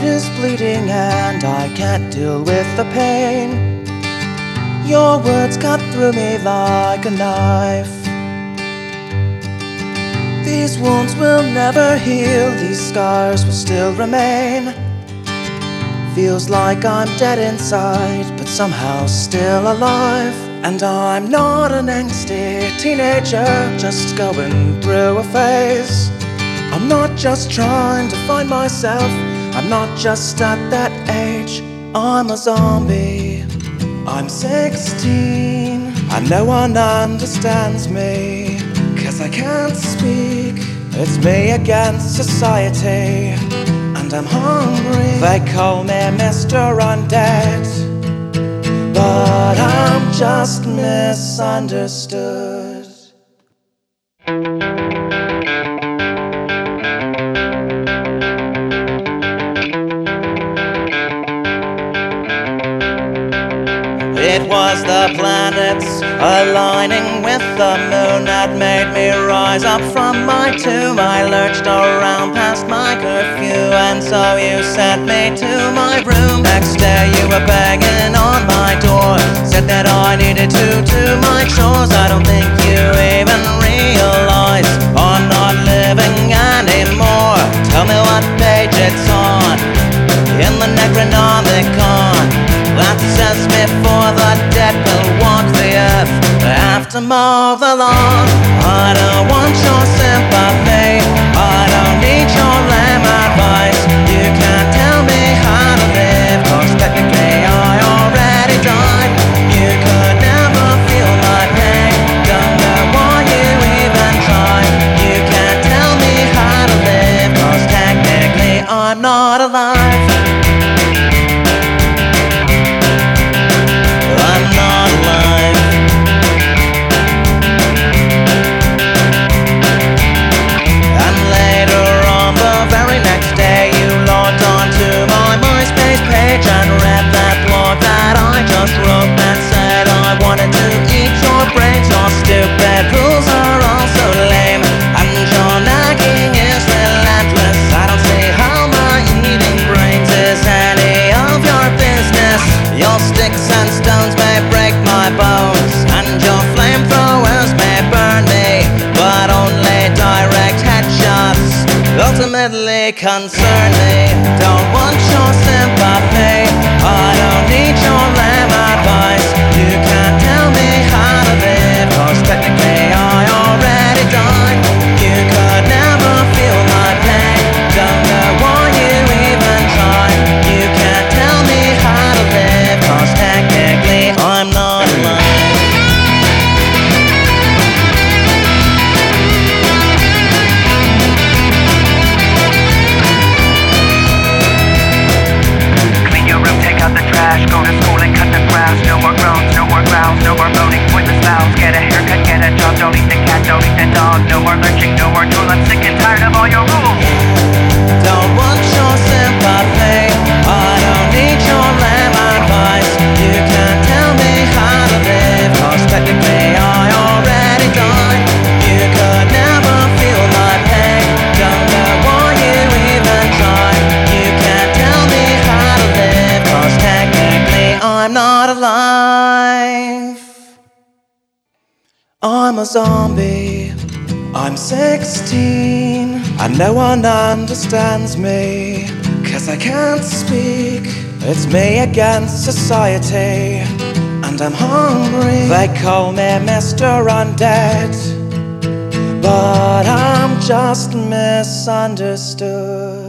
is bleeding and I can't deal with the pain. Your words cut through me like a knife. These wounds will never heal, these scars will still remain. Feels like I'm dead inside, but somehow still alive. And I'm not an angsty teenager, just going through a phase. I'm not just trying to find myself, I'm not just at that age. I'm a zombie, I'm 16, and no one understands me, 'cause I can't speak. It's me against society, and I'm hungry. They call me Mr. Undead, but I'm just misunderstood. It was the planets aligning with the moon that made me rise up from my tomb. I lurched around past my curfew, and so you sent me to my room. Next day you were banging on my door, said that I needed to do my chores. I don't think you even realize I'm not living anymore. Tell me what page it's on in the Necronomicon that says before the dead will walk the earth, I have to mow the lawn. I don't want your sympathy, I don't need your lame advice. You can't tell me how to live, 'cause technically I already died. You could never feel my pain, don't know why you even tried. You can't tell me how to live, 'cause technically I'm not alive. And read that blog that I just wrote that said I wanted to eat your brains. Your stupid rules are all so lame, and your nagging is relentless. I don't see how my eating brains is any of your business. Your sticks and stones may break my bones, and your flamethrowers may burn me, but only direct headshots ultimately concern me. Don't want your sympathy, I don't need your lame advice. You can't tell me how to live, 'cause technically I already died. You could never feel my pain, don't know why you even tried. You can't tell me how to live, 'cause technically I'm not alive. Go to school and cut the grass. No more groans, no more growls, no more moaning, pointless vows. Get a haircut, get a job, don't eat the cat, don't eat the dog. No more lynching, no more drool, I'm sick and tired of all your rules. Don't want your sympathy, I don't need your lame advice. You can't tell me how to live, 'cause technically I already died. You could never feel my pain, don't know why you even tried. You can't tell me how to live, 'cause technically I'm not alive. I'm a zombie, I'm 16, and no one understands me, 'cause I can't speak. It's me against society, and I'm hungry. They call me Mr. Undead, but I'm just misunderstood.